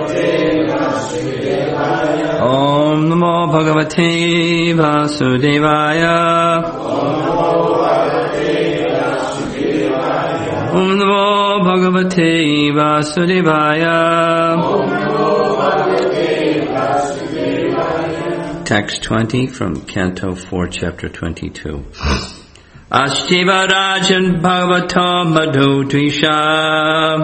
Om Namo Bhagavate Vasudevaya. Om Namo Bhagavate Vasudevaya. Text 20 from Canto 4, Chapter 22. Ashiva Rajan Bhagavato Madhu Dvisha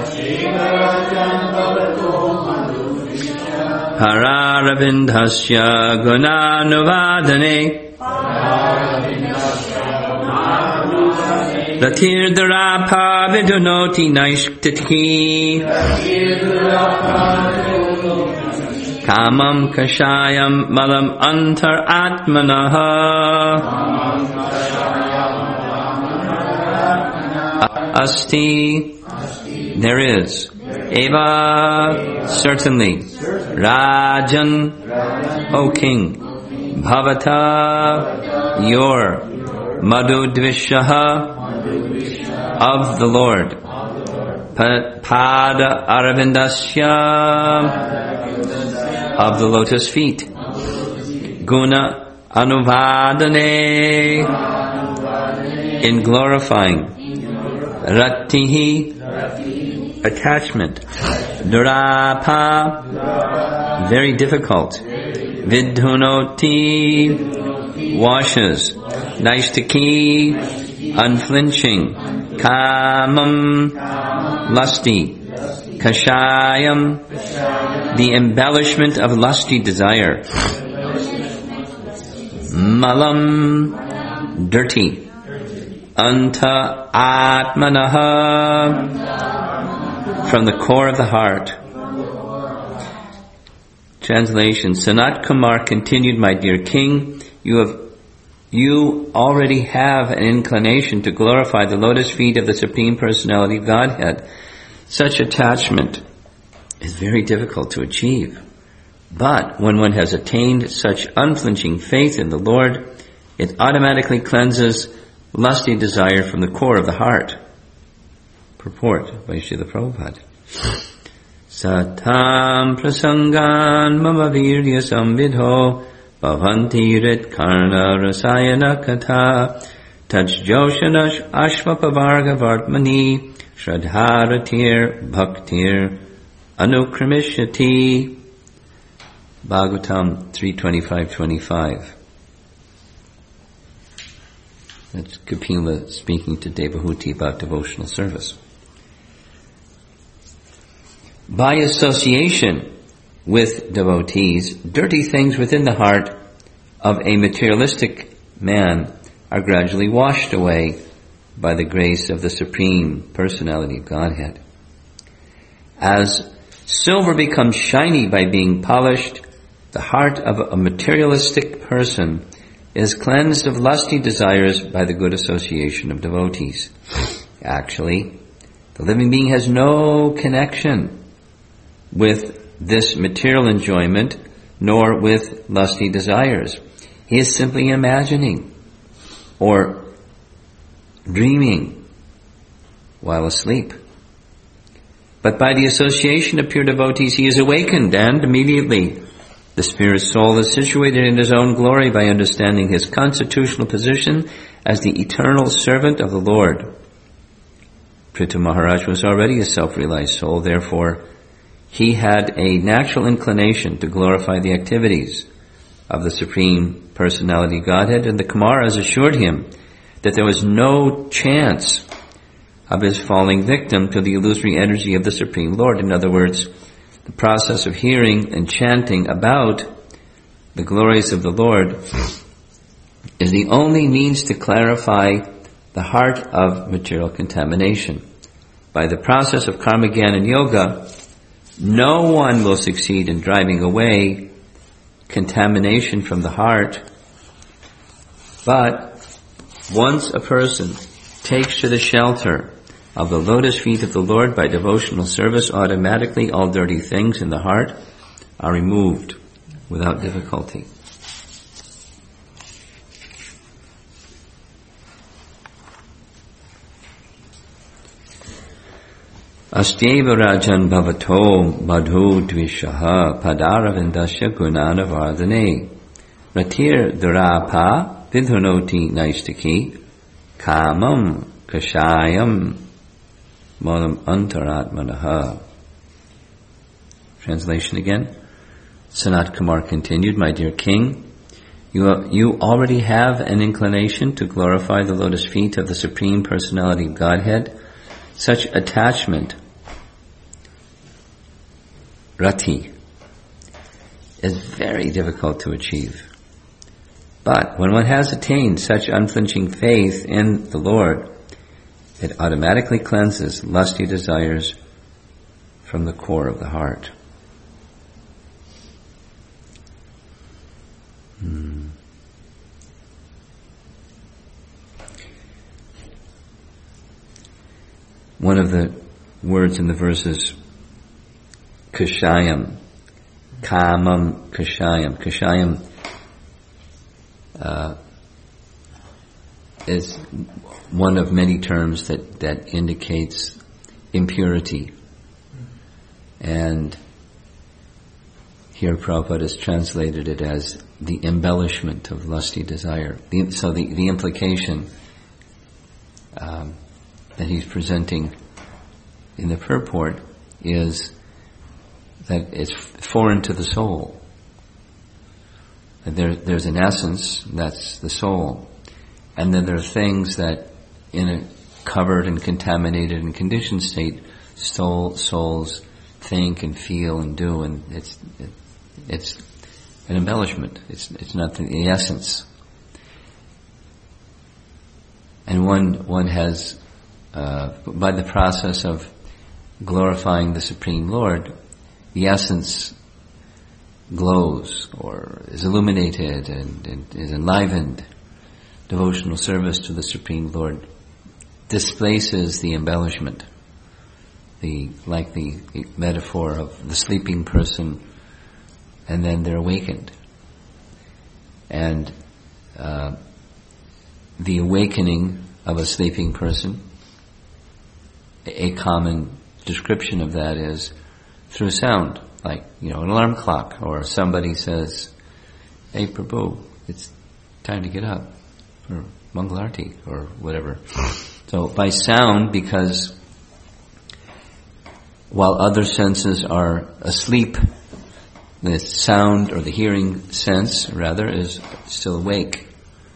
Pararavindhasya Gunanuvadane Ratirdarapa Vidunoti Naishtitki Kamam Kashayam Malam Antar Atmanaha Asti, there is. Eva, certainly. Rajan, O king. Bhavata, your. Madhudvishaha, of the Lord. Pada Aravindasya, of the lotus feet. Guna Anuvadane, in glorifying. Ratihi, attachment. Durapa, very difficult. Vidhunoti, washes. Naishtaki, unflinching. Kamam, lusty. Kashayam, the embellishment of lusty desire. Malam, dirty. Anta Atmanaha, from the core of the heart. Translation. Sanat Kumar continued, my dear king, you already have an inclination to glorify the lotus feet of the Supreme Personality of Godhead. Such attachment is very difficult to achieve. But when one has attained such unflinching faith in the Lord, it automatically cleanses lusty desire from the core of the heart. Purport by Srila Prabhupada. Satam prasangan mama virya samvidho bhavanti rit karna rasayana katha tajjoshanash ashvapavarga vartmani shradharatir bhaktir anukramishati. Bhagavatam 3:25-25. That's Kapila speaking to Devahuti about devotional service. By association with devotees, dirty things within the heart of a materialistic man are gradually washed away by the grace of the Supreme Personality of Godhead. As silver becomes shiny by being polished, the heart of a materialistic person is cleansed of lusty desires by the good association of devotees. Actually, the living being has no connection with this material enjoyment, nor with lusty desires. He is simply imagining or dreaming while asleep. But by the association of pure devotees, he is awakened, and immediately the spirit soul is situated in his own glory by understanding his constitutional position as the eternal servant of the Lord. Prithu Maharaj was already a self-realized soul, therefore he had a natural inclination to glorify the activities of the Supreme Personality Godhead, and the Kumaras assured him that there was no chance of his falling victim to the illusory energy of the Supreme Lord. In other words, the process of hearing and chanting about the glories of the Lord is the only means to clarify the heart of material contamination. By the process of karma jnana and yoga, no one will succeed in driving away contamination from the heart. But once a person takes to the shelter of the lotus feet of the Lord by devotional service, automatically all dirty things in the heart are removed without difficulty. Astyeva rajan bhavato madhu dvishaha padaravindasya gunana vardhane ratir durapa vidhunoti naistaki kamam kashayam manam antaratmanaha. Translation again. Sanat Kumar continued, my dear king, you already have an inclination to glorify the lotus feet of the Supreme Personality of Godhead. Such attachment, rati, is very difficult to achieve. But when one has attained such unflinching faith in the Lord, it automatically cleanses lusty desires from the core of the heart. One of the words in the verse is kashayam, kamam kashayam. Kashayam is one of many terms that indicates impurity. And here Prabhupada has translated it as the embellishment of lusty desire. So the implication that he's presenting in the purport is that it's foreign to the soul. There's an essence, that's the soul. And then there are things that in a covered and contaminated and conditioned state, souls think and feel and do, and it's an embellishment. It's not the essence. And one has, by the process of glorifying the Supreme Lord, the essence glows or is illuminated and is enlivened. Devotional service to the Supreme Lord displaces the embellishment. Like the metaphor of the sleeping person, and then they're awakened. And the awakening of a sleeping person, a common description of that is through sound, like, an alarm clock, or somebody says, "Hey Prabhu, it's time to get up," or Mangalarti, or whatever. So by sound, because while other senses are asleep, the sound, or the hearing sense, rather, is still awake.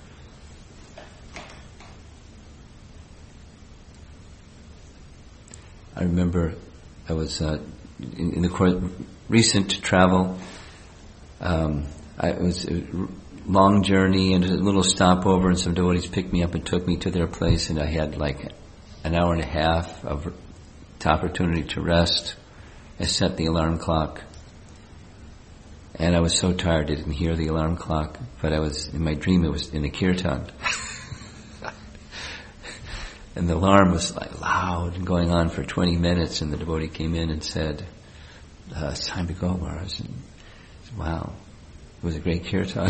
I remember I was in the recent travel. It was a long journey and a little stopover, and some devotees picked me up and took me to their place, and I had like an hour and a half of opportunity to rest. I set the alarm clock, and I was so tired I didn't hear the alarm clock, but I was, in my dream, it was in the kirtan. And the alarm was like loud and going on for 20 minutes, and the devotee came in and said, "It's time to go, Maharaj." And I said, wow, it was a great kirtan.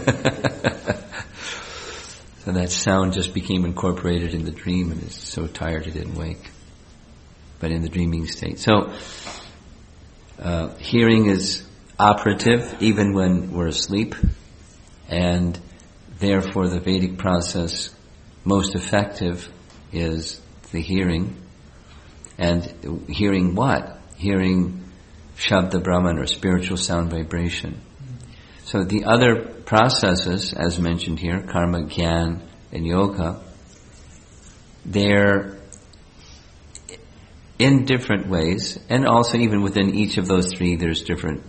So that sound just became incorporated in the dream, and it's so tired it didn't wake, but in the dreaming state. So hearing is operative even when we're asleep, and therefore the Vedic process most effective is the hearing. And hearing what? Hearing Shabda Brahman, or spiritual sound vibration. So the other processes, as mentioned here, karma, jnana, and yoga, they're in different ways, and also even within each of those three there's different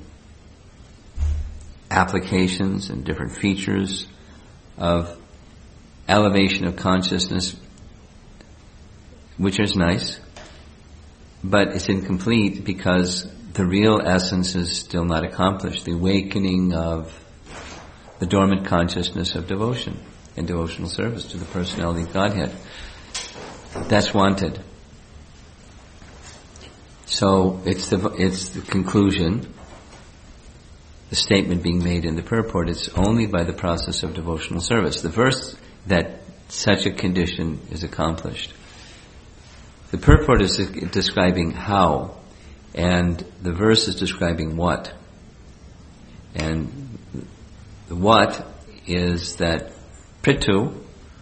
applications and different features of elevation of consciousness, which is nice, but it's incomplete because the real essence is still not accomplished, the awakening of the dormant consciousness of devotion and devotional service to the personality of Godhead. That's wanted. So it's the conclusion, the statement being made in the purport, it's only by the process of devotional service. The verse that such a condition is accomplished. The purport is describing how, and the verse is describing what. And the what is that Prithu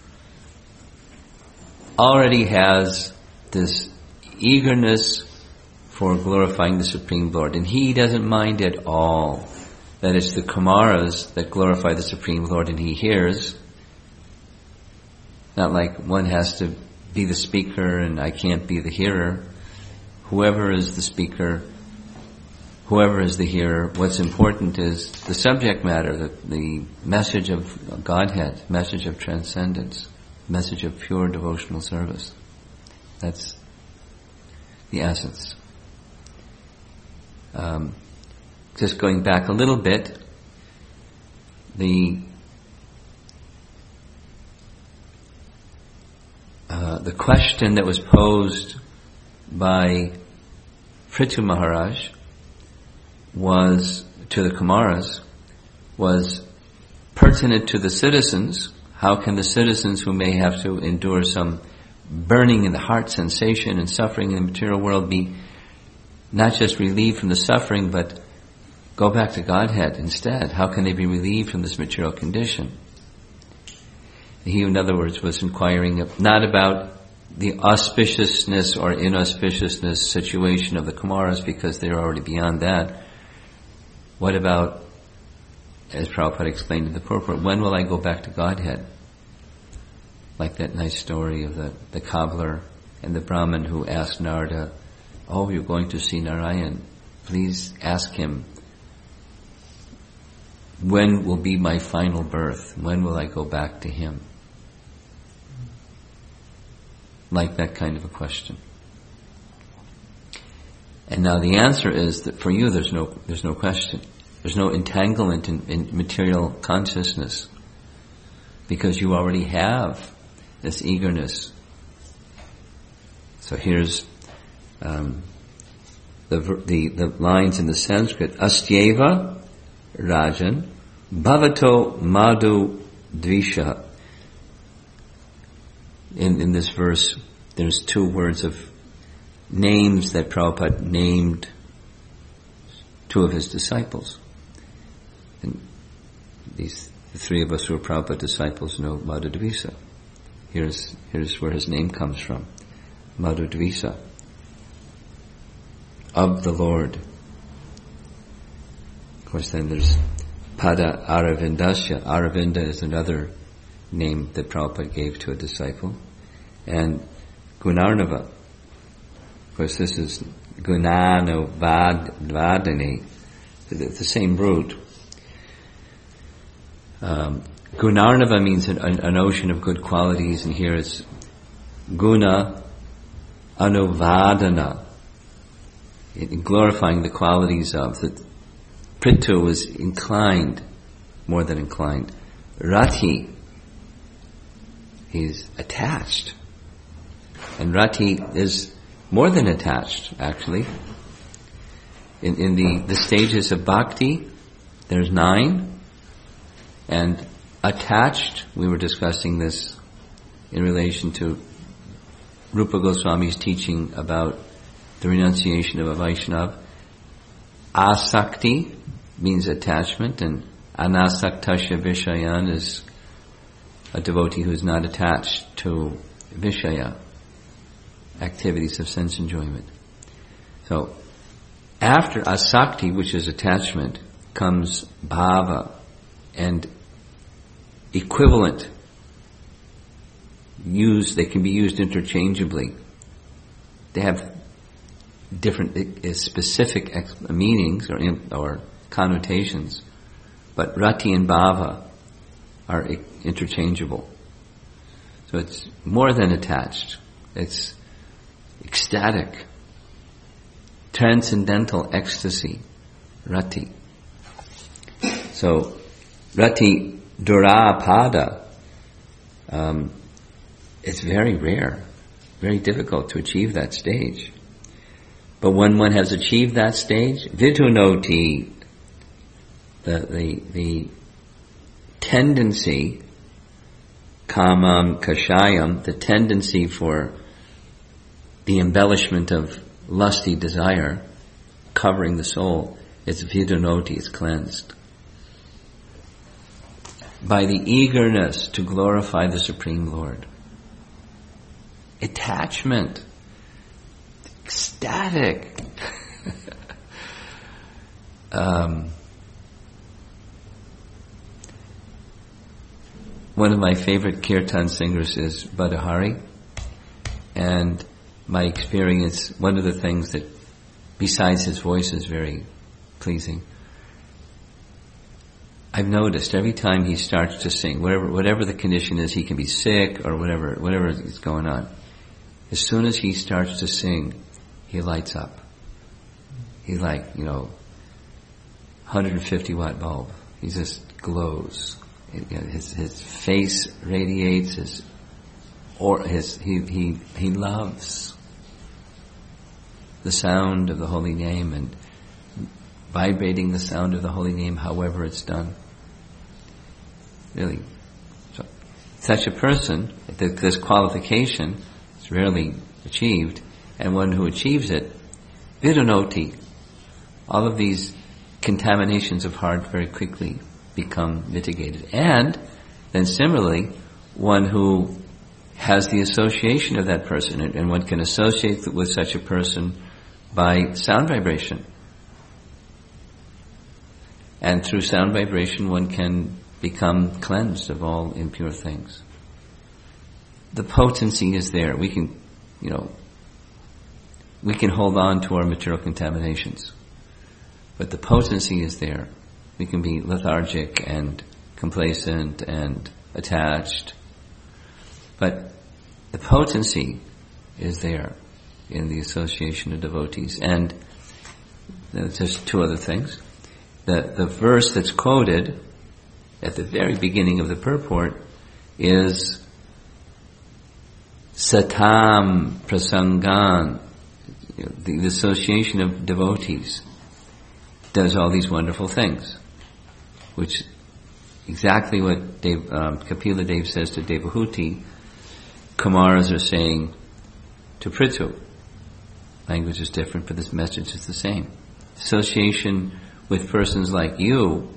already has this eagerness for glorifying the Supreme Lord, and he doesn't mind at all that it's the Kumaras that glorify the Supreme Lord and he hears. Not like one has to be the speaker and I can't be the hearer. Whoever is the speaker, whoever is the hearer, what's important is the subject matter, the message of Godhead, message of transcendence, message of pure devotional service. That's the essence. Just going back a little bit, the question that was posed by Prithu Maharaj was to the Kumaras was pertinent to the citizens. How can the citizens who may have to endure some burning in the heart sensation and suffering in the material world be not just relieved from the suffering, but go back to Godhead instead? How can they be relieved from this material condition? He, in other words, was inquiring not about the auspiciousness or inauspiciousness situation of the Kumaras, because they're already beyond that. What about, as Prabhupada explained in the purport, when will I go back to Godhead? Like that nice story of the cobbler and the Brahmin who asked Narada, "Oh, you're going to see Narayan. Please ask him, when will be my final birth? When will I go back to him?" Like that kind of a question. And now the answer is that for you there's no question. There's no entanglement in material consciousness, because you already have this eagerness. So here's the lines in the Sanskrit. Astyeva Rajan Bhavato Madhu Dvisha. In this verse, there's two words of names that Prabhupada named two of his disciples. And the three of us who are Prabhupada disciples know Madhu Dvisa. Here's where his name comes from. Madhu Dvisa. Of the Lord. Of course, then there's Pada Aravindasya. Aravinda is another name that Prabhupada gave to a disciple. And Gunarnava. Of course, this is Gunano Vadani, the same root. Gunarnava means an ocean of good qualities, and here it's Guna Anuvadana, glorifying the qualities of. That Prithu was inclined, more than inclined. Rati, he's attached. And Rati is more than attached, actually. In the stages of bhakti, there's 9. And attached, we were discussing this in relation to Rupa Goswami's teaching about the renunciation of a Vaishnava. Asakti means attachment, and anasaktasya vishayan is a devotee who is not attached to vishaya, activities of sense enjoyment. So, after asakti, which is attachment, comes bhava, and equivalent. They can be used interchangeably. They have different specific meanings or connotations, but rati and bhava are interchangeable. So it's more than attached. It's ecstatic, transcendental ecstasy, rati. So rati durapada, it's very rare, very difficult to achieve that stage. But when one has achieved that stage, vidunoti, the tendency, kamam kashayam, the tendency for the embellishment of lusty desire covering the soul, it's vidunoti, it's cleansed. By the eagerness to glorify the Supreme Lord. Attachment. Ecstatic. One of my favorite kirtan singers is Badahari, and my experience, one of the things that, besides his voice, is very pleasing, I've noticed every time he starts to sing, whatever the condition is, he can be sick or whatever is going on. As soon as he starts to sing, he lights up. He's like, 150 watt bulb. He just glows. His face radiates. He loves the sound of the holy name and vibrating the sound of the holy name, however it's done. Really, so such a person, this qualification is rarely achieved, and one who achieves it, vidunoti, all of these contaminations of heart very quickly become mitigated. And then similarly, one who has the association of that person, and one can associate with such a person by sound vibration. And through sound vibration, one can become cleansed of all impure things. The potency is there. We can hold on to our material contaminations, but the potency is there. We can be lethargic and complacent and attached, but the potency is there in the association of devotees. And there's two other things. The verse that's quoted at the very beginning of the purport is Satam Prasangan. The association of devotees does all these wonderful things, which exactly what Kapila Dev says to Devahuti, Kumaras are saying to Prithu. Language is different, but this message is the same. Association with persons like you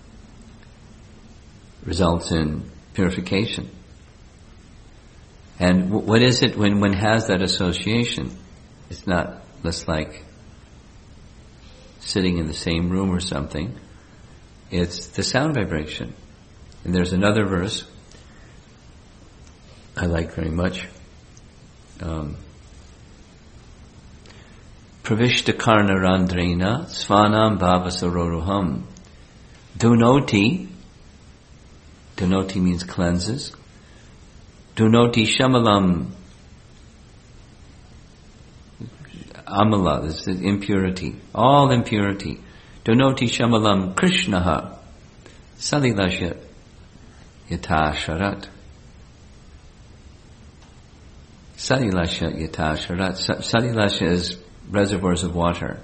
results in purification. And what is it when one has that association? It's not just like sitting in the same room or something. It's the sound vibration. And there's another verse I like very much. Pravishta karna randrena svanam bhavasaroruham. Dunoti means cleanses. Dunoti shamalam. Amala, this is impurity. All impurity. Dunoti shamalam krishnaha. Salilasya yata sharat. Salilasya yata sharat. Salilasya is reservoirs of water.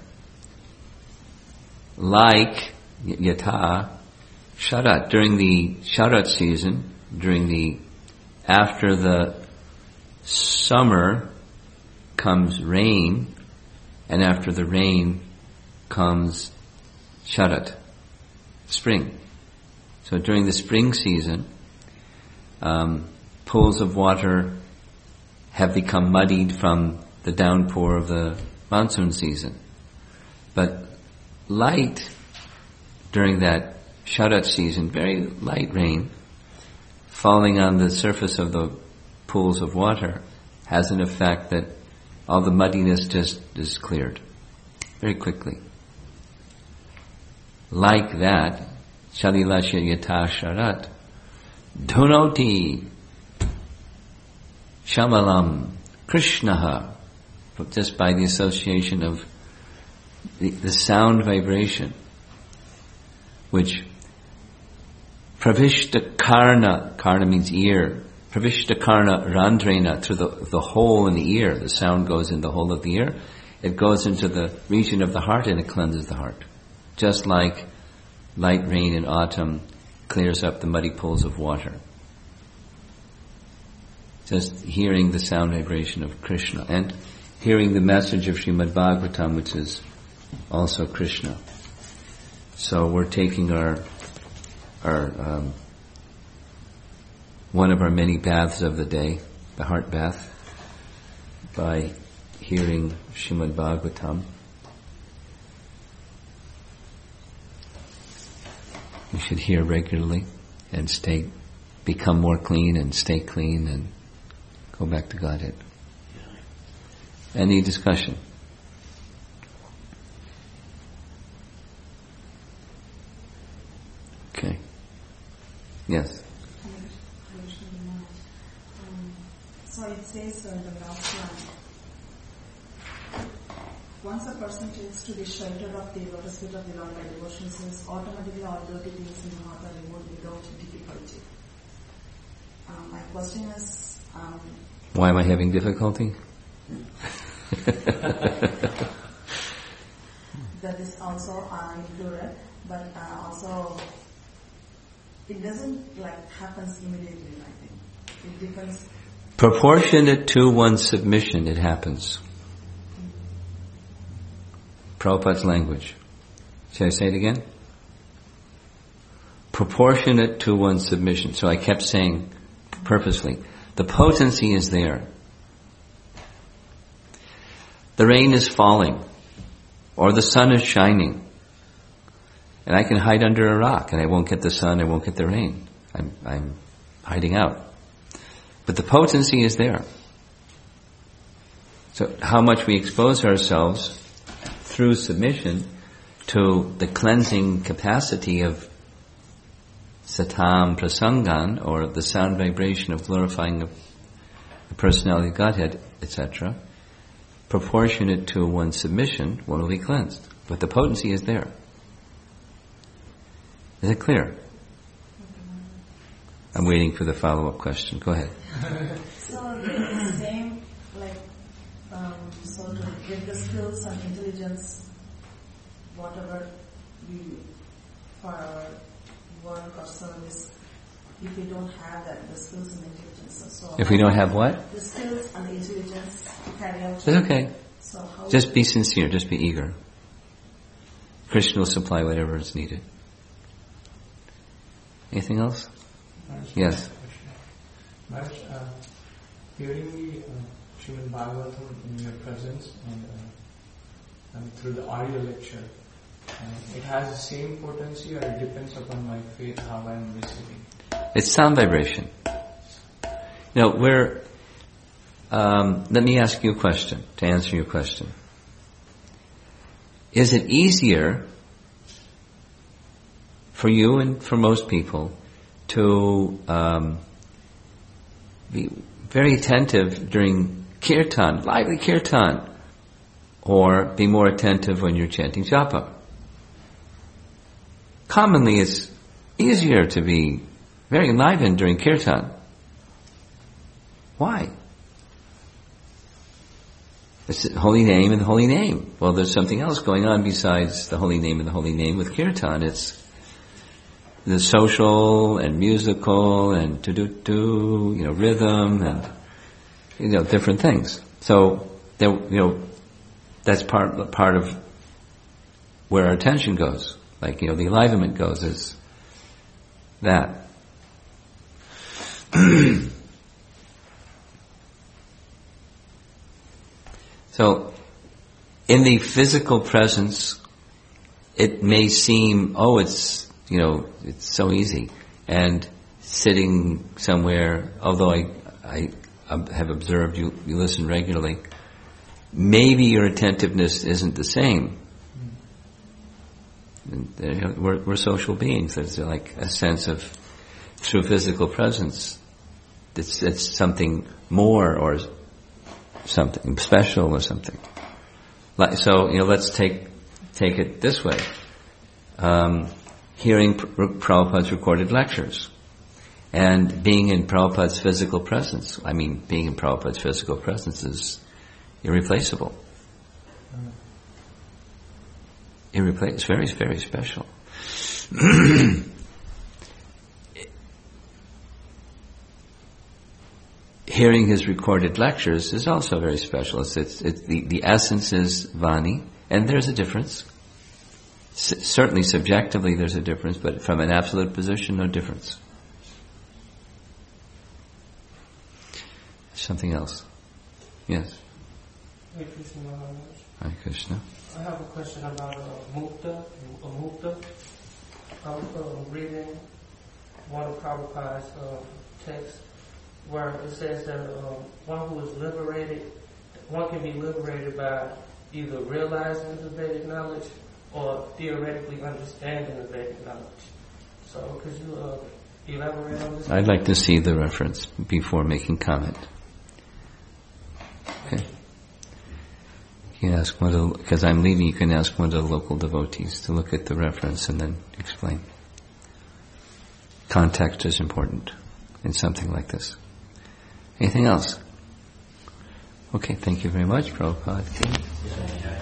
Like yata sharat, during the sharat season, after the summer comes rain, and after the rain comes sharat, spring. So during the spring season, pools of water have become muddied from the downpour of the monsoon season. But light during that sharat season, very light rain, falling on the surface of the pools of water, has an effect that all the muddiness just is cleared very quickly. Like that, Shalilasya yata sharat, dhunoti shamalam krishnaha, just by the association of the sound vibration, which pravishta karna means ear, pravishta karna randrena, through the hole in the ear, the sound goes in the hole of the ear, it goes into the region of the heart and it cleanses the heart. Just like light rain in autumn clears up the muddy pools of water. Just hearing the sound vibration of Krishna. And hearing the message of Srimad Bhagavatam, which is also Krishna. So we're taking our one of our many baths of the day, the heart bath, by hearing Srimad Bhagavatam. You should hear regularly and become more clean and stay clean and go back to Godhead. Any discussion? Okay. Yes. So it says in the last line, once a person takes to the shelter of the lotus feet of the Lord by devotion, says automatically all dirty things in the heart are removed without difficulty. My question is, why am I having difficulty? That is also included, but also it doesn't happens immediately. I think it depends. Proportionate to one's submission, it happens. Prabhupada's language. Should I say it again? Proportionate to one's submission. So I kept saying purposely, the potency is there. The rain is falling, or the sun is shining, and I can hide under a rock, and I won't get the sun, I won't get the rain. I'm hiding out. But the potency is there. So how much we expose ourselves through submission to the cleansing capacity of satam prasangan, or the sound vibration of glorifying the personality of Godhead, etc., proportionate to one's submission, one will be cleansed. But the potency is there. Is it clear? I'm waiting for the follow-up question. Go ahead. So the same, so to get the skills and intelligence, whatever we for our work or service, if we don't have that, the skills and intelligence. So if we don't have what? The skills and the intelligence to carry out. It's okay. So how just be sincere, just be eager. Krishna will supply whatever is needed. Anything else? Yes. Maharaj, hearing the Srimad Bhagavatam in your presence and through the audio lecture, it has the same potency, or it depends upon my faith how I am receiving? It's sound vibration. Let me ask you a question, to answer your question. Is it easier for you and for most people to be very attentive during kirtan, lively kirtan, or be more attentive when you're chanting japa? Commonly it's easier to be very enlivened during kirtan. Why? It's the holy name and the holy name. Well, there's something else going on besides the holy name and the holy name with kirtan. It's the social and musical and rhythm and different things. So that's part of where our attention goes. The enlivenment goes is that. So, in the physical presence, it may seem, it's so easy. And sitting somewhere, although I have observed you listen regularly, maybe your attentiveness isn't the same. We're social beings. There's a sense of, through physical presence, it's something more or something special or something. So, let's take it this way. Hearing Prabhupada's recorded lectures and being in Prabhupada's physical presence. Being in Prabhupada's physical presence is irreplaceable. It's very, very special. hearing his recorded lectures is also very special. The essence is Vani, and there's a difference. Certainly subjectively there's a difference, but from an absolute position, no difference. Something else. Yes. Hare Krishna Maharaj. Hare Krishna. I have a question about mukta. I was reading one of Prabhupada's texts where it says that one who is liberated, one can be liberated by either realizing the Vedic knowledge or theoretically understanding the Vedic knowledge. So could you elaborate on this? I'd like to see the reference before making comment. Okay. You can ask because I'm leading, you can ask one of the local devotees to look at the reference and then explain. Context is important in something like this. Anything else? Okay, thank you very much, Prabhupada.